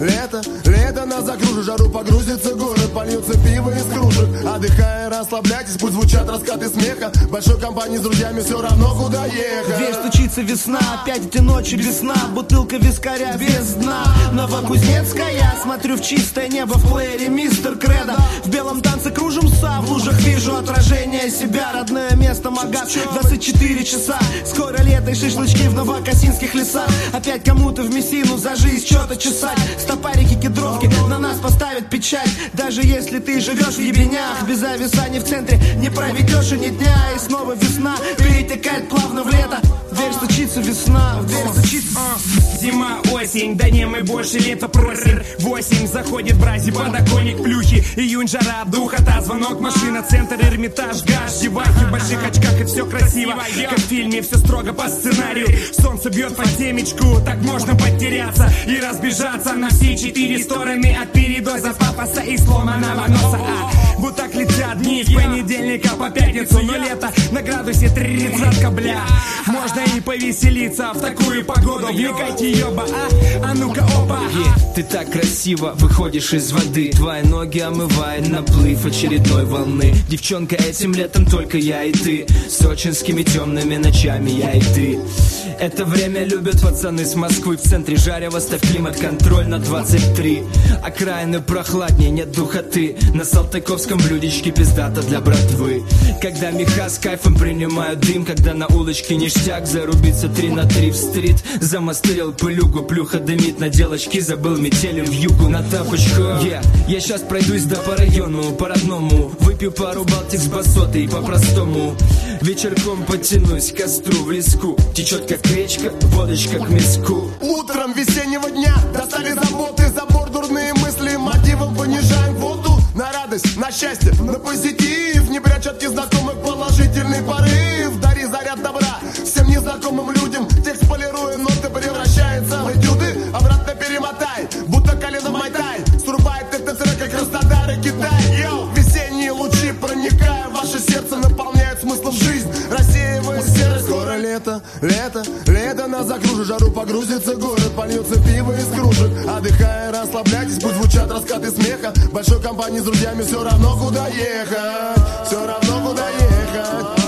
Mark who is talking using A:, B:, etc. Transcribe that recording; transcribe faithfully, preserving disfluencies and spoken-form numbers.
A: лето, лето нас закружит, жару погрузится город, польется пиво из кружек. Отдыхая, расслабляйтесь, пусть звучат раскаты смеха. Большой компании с друзьями все равно куда ехать.
B: Дверь стучится весна, опять эти ночи без сна. Бутылка вискаря без дна. Новокузнецкая, смотрю в чистое небо, в плеере мистер Кредо. В белом танце кружимся, в лужах вижу отражение себя. Родное место Магаз, двадцать четыре часа. Скоро лето и шашлычки в новокосинских лесах. Опять кому-то в Мессину за жизнь что-то чесать. Стопарики, кедровки, на нас поставят печать. Даже если ты живешь в ебенях, без ависаний в центре не проведешь и ни дня. И снова весна перетекает плавно в лето. Дверь стучится, весна, в дверь стучится.
C: Зима, осень, да не, мы больше лето просим. Восемь, заходит брази, подоконник, плюхи. Июнь, жара, духота, звонок, машина, центр, Эрмитаж, гаш, девахи в больших очках, и все красиво. Как в фильме, все строго по сценарию. Солнце бьет по темечку, так можно потеряться и разбежаться на все четыре стороны от передоза, пафоса и сломанного носа. А, вот так летят дни с понедельника по пятницу. Но лето на градусе тридцатка, бля. Можно и повеселиться в такую погоду. Влекайте ёба, а, а ну-ка опа.
D: yeah, Ты так красиво выходишь из воды. Твои ноги омывает наплыв очередной волны. Девчонка, этим летом только я и ты. Сочинскими темными ночами я и ты. Это время любят пацаны с Москвы. В центре жарево, ставь климат-контроль на двадцать три. Окраины прохладнее, нет духоты. На салтыковском блюдечке пиздата для братвы. Когда меха с кайфом принимают дым. Когда на улочке ништяк, зарубиться три на три в стрит. Замастерил пылюгу, плюха дымит на делочки. Забыл метелью в югу на тапочках. yeah, Я сейчас пройдусь да по району, по-родному. Выпью пару балтик с басотой по-простому. Вечерком подтянусь к костру в леску. Течет как речка, водочка к миску.
A: Утром весеннего дня достали заботы, забор, дурные мысли. Мотивом понижаем воду на радость, на счастье, на позитив. Не прячь от незнакомых положительный порыв. Дари заряд добра всем незнакомым людям. Текст полируя, ноты превращается в этюды. Обратно перемотай, будто колено в майтай. Срубает этот трек, как Краснодар и Китай. Йоу, весенние лучи, проникая в ваше сердце, наполняют смыслом жизнь, рассеивая серость. Скоро лето, лето, лето нас закружит, жару погрузится город, польется пиво из кружек. Отдыхая, расслабляйтесь, пусть звучат раскаты смеха. Большой компании с друзьями все равно куда ехать, все равно куда ехать.